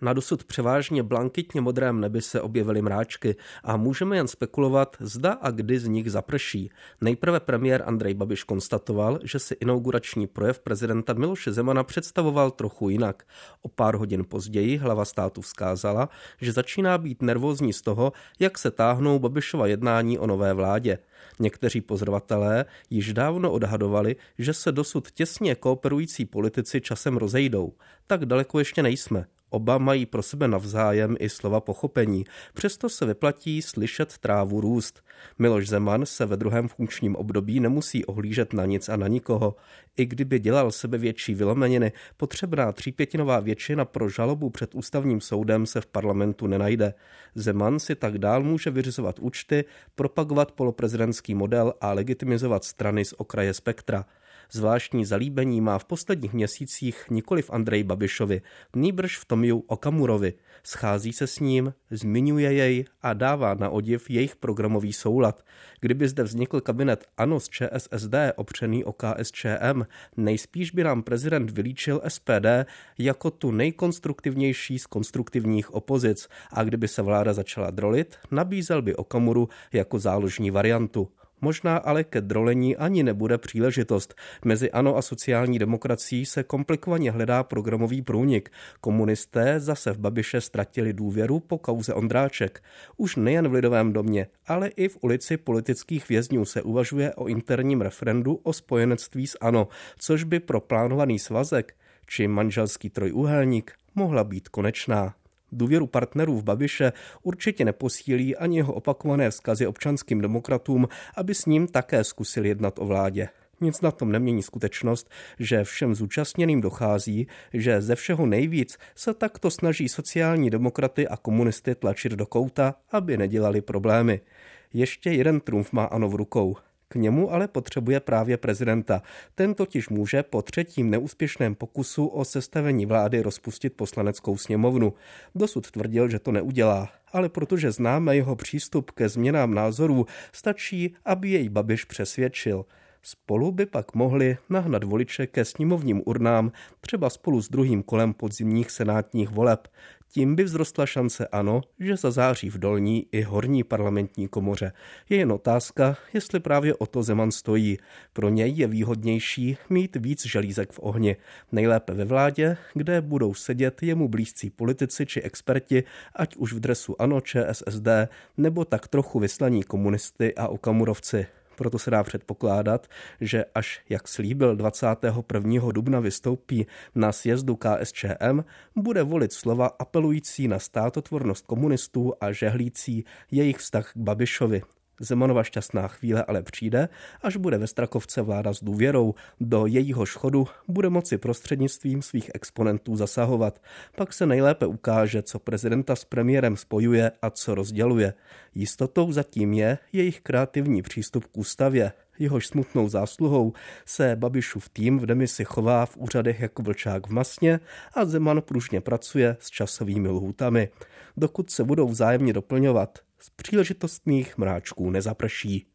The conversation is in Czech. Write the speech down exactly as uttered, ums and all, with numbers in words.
Na dosud převážně blankitně modrém nebi se objevily mráčky a můžeme jen spekulovat, zda a kdy z nich zaprší. Nejprve premiér Andrej Babiš konstatoval, že si inaugurační projev prezidenta Miloše Zemana představoval trochu jinak. O pár hodin později hlava státu vzkázala, že začíná být nervózní z toho, jak se táhnou Babišova jednání o nové vládě. Někteří pozorovatelé již dávno odhadovali, že se dosud těsně kooperující politici časem rozejdou. Tak daleko ještě nejsme. Oba mají pro sebe navzájem i slova pochopení, přesto se vyplatí slyšet trávu růst. Miloš Zeman se ve druhém funkčním období nemusí ohlížet na nic a na nikoho. I kdyby dělal sebevětší vylomeniny, potřebná třípětinová většina pro žalobu před ústavním soudem se v parlamentu nenajde. Zeman si tak dál může vyřizovat účty, propagovat poloprezidentský model a legitimizovat strany z okraje spektra. Zvláštní zalíbení má v posledních měsících nikoli v Andreji Babišovi, nýbrž v Tomiu Okamurovi. Schází se s ním, zmiňuje jej a dává na odiv jejich programový soulad. Kdyby zde vznikl kabinet ANO s ČSSD opřený o K S Č M, nejspíš by nám prezident vylíčil S P D jako tu nejkonstruktivnější z konstruktivních opozic a kdyby se vláda začala drolit, nabízel by Okamuru jako záložní variantu. Možná ale ke drolení ani nebude příležitost. Mezi ANO a sociální demokracií se komplikovaně hledá programový průnik. Komunisté zase v Babiše ztratili důvěru po kauze Ondráček. Už nejen v Lidovém domě, ale i v ulici politických vězňů se uvažuje o interním referendu o spojenectví s ANO, což by pro plánovaný svazek či manželský trojúhelník mohla být konečná. Důvěru partnerů v Babiše určitě neposílí ani jeho opakované vzkazy občanským demokratům, aby s ním také zkusili jednat o vládě. Nic na tom nemění skutečnost, že všem zúčastněným dochází, že ze všeho nejvíc se takto snaží sociální demokraty a komunisty tlačit do kouta, aby nedělali problémy. Ještě jeden trumf má ANO v rukou. K němu ale potřebuje právě prezidenta. Ten totiž může po třetím neúspěšném pokusu o sestavení vlády rozpustit poslaneckou sněmovnu. Dosud tvrdil, že to neudělá, ale protože známe jeho přístup ke změnám názorů, stačí, aby jej Babiš přesvědčil. Spolu by pak mohli nahnat voliče ke sněmovním urnám, třeba spolu s druhým kolem podzimních senátních voleb. Tím by vzrostla šance ANO, že zazáří v dolní i horní parlamentní komoře. Je jen otázka, jestli právě o to Zeman stojí. Pro něj je výhodnější mít víc želízek v ohni. Nejlépe ve vládě, kde budou sedět jemu blízcí politici či experti, ať už v dresu ANO, Č S S D, nebo tak trochu vyslaní komunisty a okamurovci. Proto se dá předpokládat, že až, jak slíbil, dvacátého prvního dubna vystoupí na sjezdu K S Č M, bude volit slova apelující na státotvornost komunistů a žehlící jejich vztah k Babišovi. Zemanova šťastná chvíle ale přijde, až bude ve Strakovce vláda s důvěrou. Do jejího chodu bude moci prostřednictvím svých exponentů zasahovat. Pak se nejlépe ukáže, co prezidenta s premiérem spojuje a co rozděluje. Jistotou zatím je jejich kreativní přístup k ústavě. Jehož smutnou zásluhou se Babišův tým v demisi chová v úřadech jako vlčák v masně a Zeman pružně pracuje s časovými lhůtami. Dokud se budou vzájemně doplňovat, z příležitostných mráčků nezaprší.